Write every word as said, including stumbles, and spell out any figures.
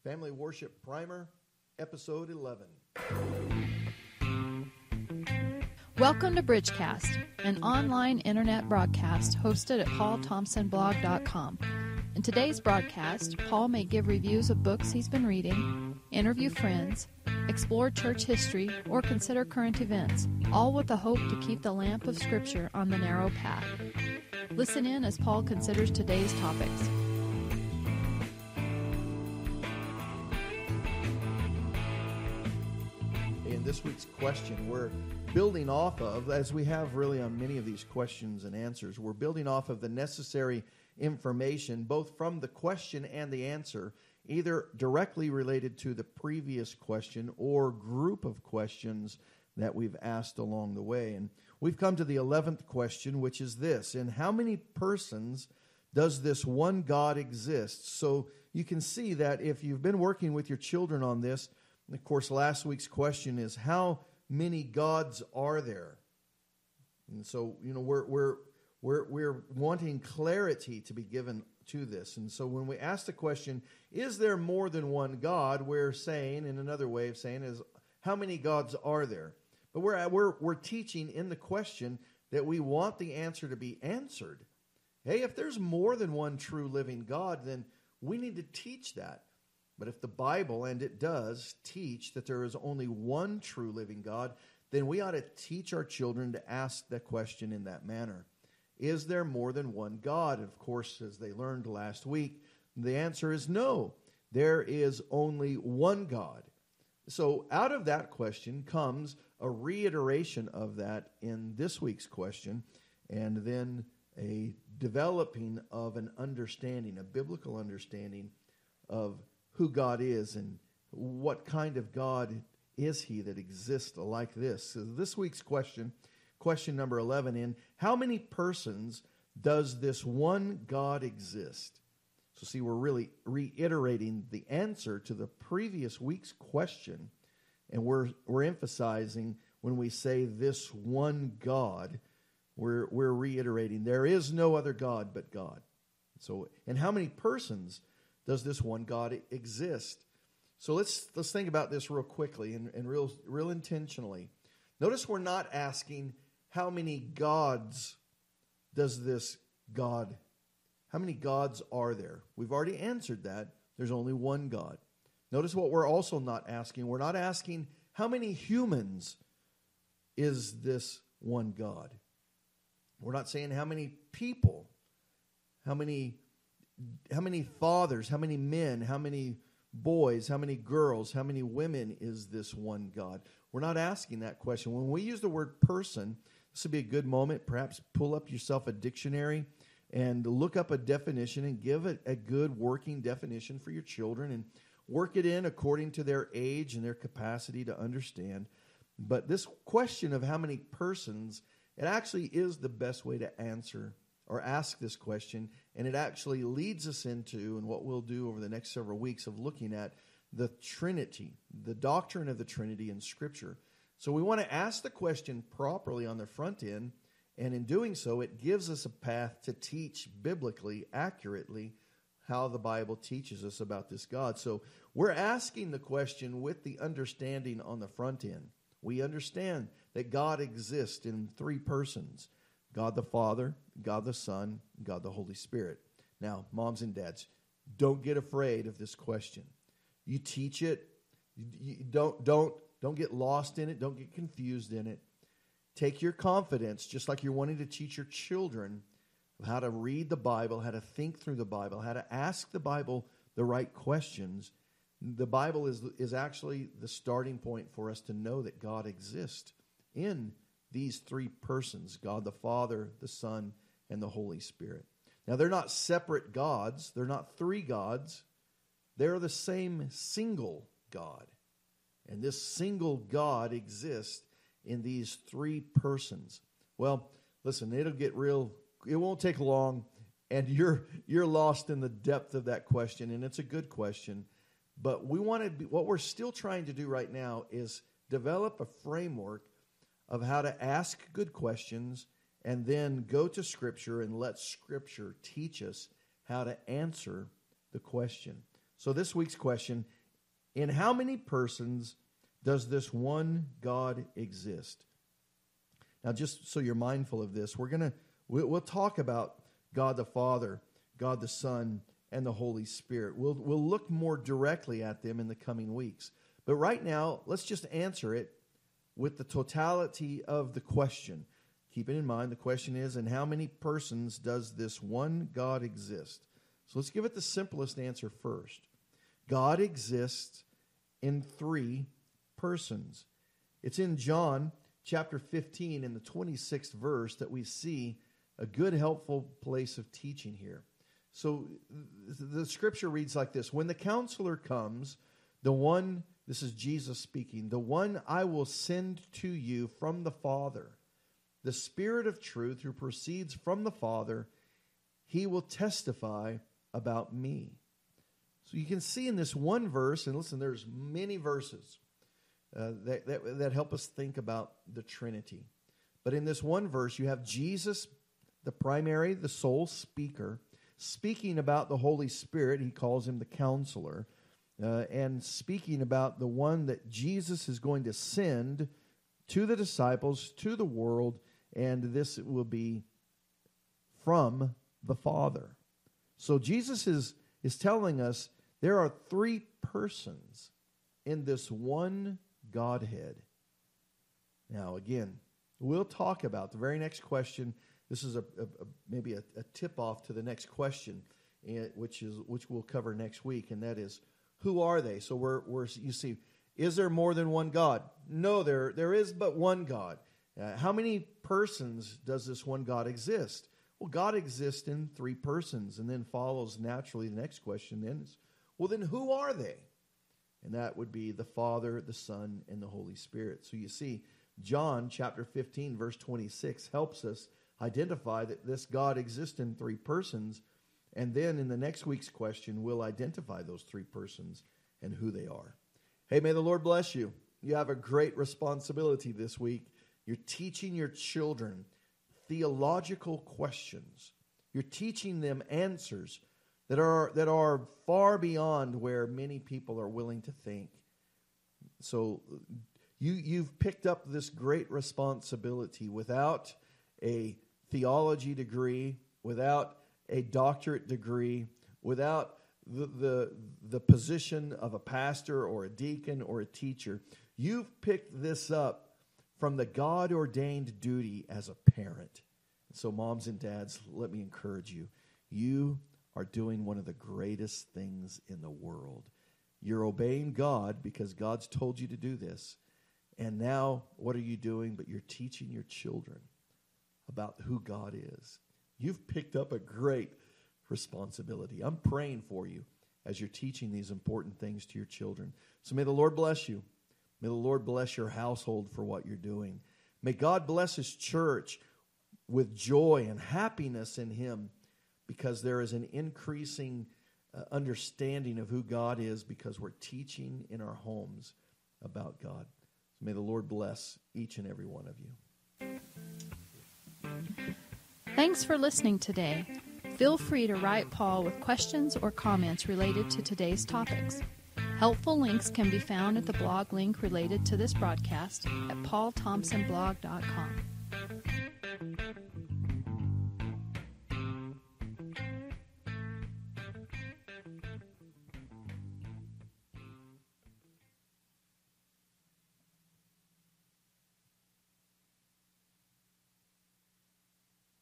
Family Worship Primer, Episode eleven. Welcome to Bridgecast, an online internet broadcast hosted at paul thompson blog dot com. In today's broadcast, Paul may give reviews of books he's been reading, interview friends, explore church history, or consider current events, all with the hope to keep the lamp of Scripture on the narrow path. Listen in as Paul considers today's topics. In this week's question, we're building off of, as we have really on many of these questions and answers, we're building off of the necessary information, both from the question and the answer, either directly related to the previous question or group of questions that we've asked along the way. And we've come to the eleventh question, which is this: in how many persons does this one God exist? So you can see that if you've been working with your children on this, and of course, last week's question is, how many gods are there? And so, you know, we're we're we're we're wanting clarity to be given to this. And so when we ask the question, is there more than one God? We're saying, in another way of saying, is how many gods are there? But we're we're we're teaching in the question that we want the answer to be answered. Hey, if there's more than one true living God, then we need to teach that. But if the Bible, and it does, teach that there is only one true living God, then we ought to teach our children to ask that question in that manner. Is there more than one God? And of course, as they learned last week, the answer is no. There is only one God. So out of that question comes a reiteration of that in this week's question, and then a developing of an understanding, a biblical understanding of who God is and what kind of God is he that exists like this. So this week's question, question number eleven, in how many persons does this one God exist? So see, we're really reiterating the answer to the previous week's question, and we're we're emphasizing when we say this one God, we're we're reiterating there is no other God but God. So, and how many persons does this one God exist? So let's let's think about this real quickly and, and real real intentionally. Notice we're not asking how many gods does this God, how many gods are there? We've already answered that. There's only one God. Notice what we're also not asking. We're not asking how many humans is this one God. We're not saying how many people, how many How many fathers, how many men, how many boys, how many girls, how many women is this one God? We're not asking that question. When we use the word person, this would be a good moment. Perhaps pull up yourself a dictionary and look up a definition and give it a good working definition for your children and work it in according to their age and their capacity to understand. But this question of how many persons, it actually is the best way to answer or ask this question, and it actually leads us into, and what we'll do over the next several weeks, of looking at the Trinity, the doctrine of the Trinity in Scripture. So we want to ask the question properly on the front end, and in doing so, it gives us a path to teach biblically, accurately, how the Bible teaches us about this God. So we're asking the question with the understanding on the front end. We understand that God exists in three persons: God the Father, God the Son, God the Holy Spirit. Now, moms and dads, don't get afraid of this question. You teach it. You don't, don't, don't get lost in it. Don't get confused in it. Take your confidence, just like you're wanting to teach your children of how to read the Bible, how to think through the Bible, how to ask the Bible the right questions. The Bible is, is actually the starting point for us to know that God exists in these three persons: God the Father, the Son, and the Holy Spirit. Now, they're not separate gods. They're not three gods. They're the same single God. And this single God exists in these three persons. Well, listen, it'll get real, it won't take long, and you're you're lost in the depth of that question, and it's a good question. But we want to be, what we're still trying to do right now is develop a framework of how to ask good questions and then go to Scripture and let Scripture teach us how to answer the question. So this week's question, in how many persons does this one God exist? Now, just so you're mindful of this, we're going to, we'll talk about God the Father, God the Son, and the Holy Spirit. We'll, we'll look more directly at them in the coming weeks. But right now, let's just answer it with the totality of the question. Keep it in mind, the question is, in how many persons does this one God exist? So let's give it the simplest answer first. God exists in three persons. It's in John chapter fifteen, in the twenty-sixth verse, that we see a good, helpful place of teaching here. So the scripture reads like this: when the counselor comes, the one, this is Jesus speaking, the one I will send to you from the Father, the Spirit of truth who proceeds from the Father, he will testify about me. So you can see in this one verse, and listen, there's many verses uh, that, that, that help us think about the Trinity. But in this one verse, you have Jesus, the primary, the sole speaker, speaking about the Holy Spirit. He calls him the counselor. Uh, and speaking about the one that Jesus is going to send to the disciples, to the world, and this will be from the Father. So Jesus is, is telling us there are three persons in this one Godhead. Now, again, we'll talk about the very next question. This is a, a, a maybe a, a tip-off to the next question, which is which we'll cover next week, and that is, who are they? So we're, we're you see, is there more than one God? No, there there is but one God. Uh, how many persons does this one God exist? Well, God exists in three persons, and then follows naturally the next question then is, well, then who are they? And that would be the Father, the Son, and the Holy Spirit. So you see, John chapter fifteen, verse twenty-six helps us identify that this God exists in three persons, and then in the next week's question, we'll identify those three persons and who they are. Hey, may the Lord bless you. You have a great responsibility this week. You're teaching your children theological questions. You're teaching them answers that are that are far beyond where many people are willing to think. So you, you've picked up this great responsibility without a theology degree, without a doctorate degree, without the, the, the position of a pastor or a deacon or a teacher. You've picked this up from the God-ordained duty as a parent. So moms and dads, let me encourage you. You are doing one of the greatest things in the world. You're obeying God because God's told you to do this. And now, what are you doing? But you're teaching your children about who God is. You've picked up a great responsibility. I'm praying for you as you're teaching these important things to your children. So may the Lord bless you. May the Lord bless your household for what you're doing. May God bless His church with joy and happiness in Him, because there is an increasing uh, understanding of who God is because we're teaching in our homes about God. So may the Lord bless each and every one of you. Thanks for listening today. Feel free to write Paul with questions or comments related to today's topics. Helpful links can be found at the blog link related to this broadcast at paul thompson blog dot com.